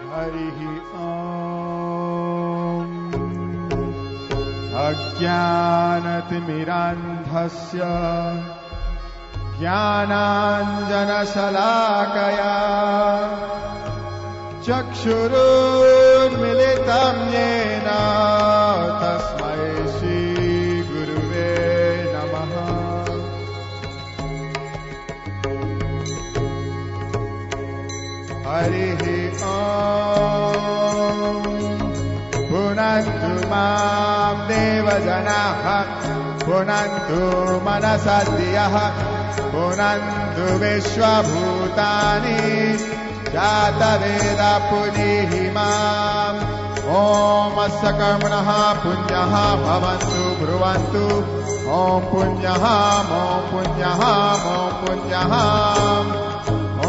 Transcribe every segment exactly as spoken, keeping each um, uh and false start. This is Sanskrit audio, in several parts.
हरिः ॐ अज्ञानतिमिरान्धस्य ज्ञानाञ्जनशलाकया चक्षुरुन्मिलितं येन तस्मै श्रीगुरुवे नमः। हरिः ॐ पुनन्तु मां देवजनाः पुनन्तु मनसा धियः पुनन्तु विश्वभूतानि जातवेदा पुनीहि माम्। ॐ अस्य कर्मणः पुण्यः भवन्तु ब्रुवन्तु ॐ पुण्यः ॐ पुण्यः ॐ पुण्यः ॐ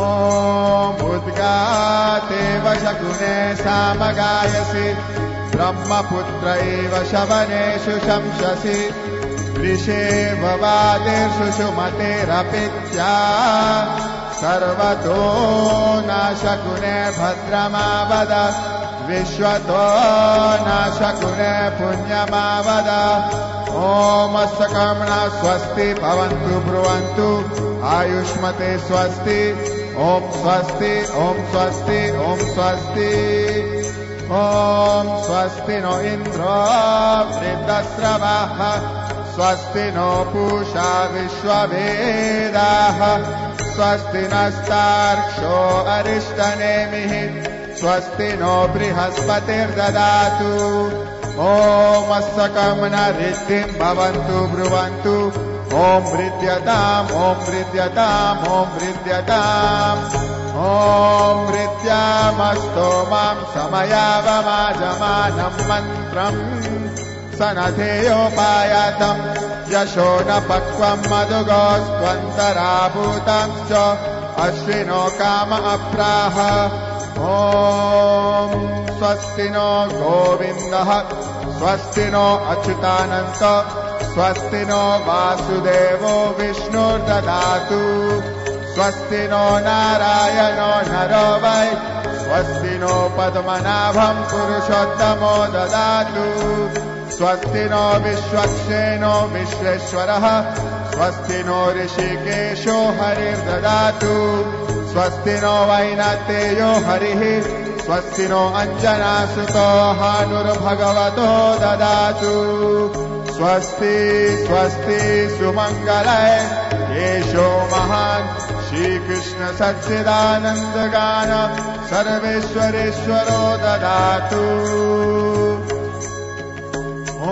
उद्गाते वशगुणे सामगायसि ब्रह्मपुत्र एव शवनेषु शंससि वृषेव वादेषु सुमतेरपित्या सर्वतो नाशकुने भद्रमावद विश्वतो नाशकुने पुण्यमावद। ॐ अस्य कर्मणा स्वस्ति भवन्तु ब्रुवन्तु आयुष्मते स्वस्ति ॐ स्वस्ति ॐ स्वस्ति ॐ स्वस्ति ॐ स्वस्ति नो इन्द्रो वृद्धस्रवाः स्वस्ति नो पूषा विश्ववेदाः स्वस्ति नस्तार्क्ष्यो अरिष्टनेमिः स्वस्ति नो बृहस्पतिर्ददातु। ॐ अस्य कर्मणा रिद्धिं भवन्तु ब्रुवन्तु ॐ वृद्ध्यताम् ॐ वृद्ध्यताम् ॐ वृद्ध्यताम् ॐ वृद्ध्यामस्तो मां समयावमाजमानं मन्त्रम् सनथेयोपायातं यशो न पक्वं मधुगोस्त्वन्तराभूतं च अश्विनो काम अप्राह। ॐ स्वस्ति नो गोविन्दः स्वस्ति नो अच्युतानन्त स्वस्ति नो वासुदेवो विष्णुर्ददातु स्वस्ति नो नारायणो नरो वै स्वस्ति नो पद्मनाभं पुरुषोत्तमो ददातु स्वस्ति नो विश्वक्सेनो विश्वेश्वरः स्वस्ति नो ऋषिकेशो हरिर्ददातु स्वस्ति नो वैनतेयो हरिः स्वस्ति नो अञ्जनासुतो हानुर्भगवतो ददातु स्वस्ति स्वस्ति सुमङ्गलय येषो महान् श्रीकृष्ण सच्चिदानन्दगान सर्वेश्वरेश्वरो ददातु। ॐ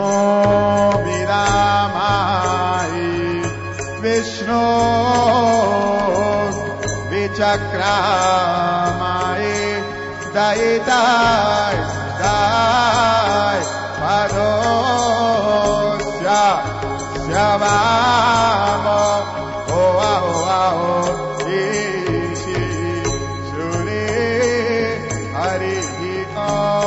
विरामाय विष्णो विचक्रामाय दयिताय दाय पदोस्य श्यवामो ओ आओ आओ ईशि श्रुरे हरिः ॐ।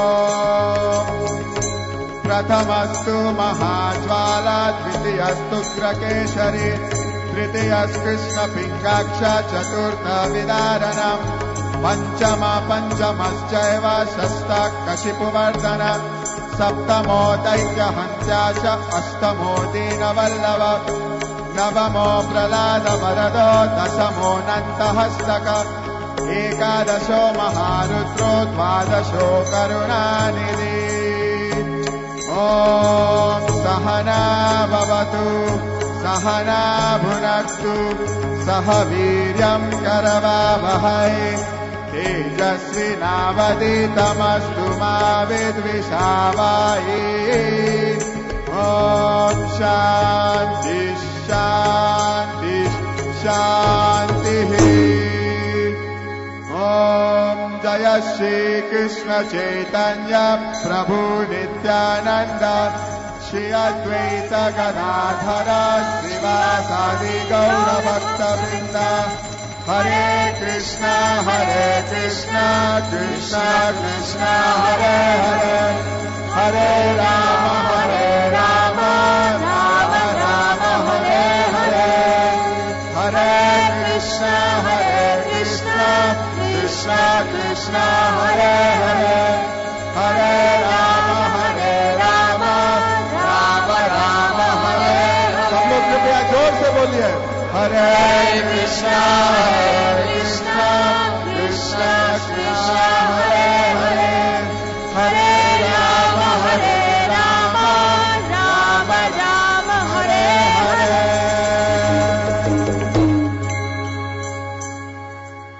प्रथमस्तु महाज्वाला द्वितीयस्तु ग्रकेशरी तृतीयस्कृष्णपिङ्गाक्ष चतुर्थ विदारणम् पञ्चम पञ्चमश्चैव षष्ठ कशिपुवर्धन सप्तमो दैत्यहन्त्या च अष्टमो दीनवल्लभ नवमो प्रह्लादवरदो दशमो नन्तहस्तक एकादशो महारुद्रो द्वादशो करुणानिधि। ॐ सहना भवतु सहना भुनक्तु सह वीर्यं करवावहै तेजस्विनावधीतमस्तु मा विद्विषावहै। ॐ शान्ति शान्ति शान्तिः। ॐ जय श्री कृष्ण चैतन्य प्रभु नित्यानंद श्री अद्वैत गदाधर श्रीवासादि गौरभक्तवृंद। हरे कृष्णा हरे कृष्णा कृष्णा कृष्णा हरे हरे हरे राम हरे राम राम राम हरे हरे हरे कृष्णा हरे Krishna Krishna Krishna Hare Hare Hare Krishna, Hare Krishna,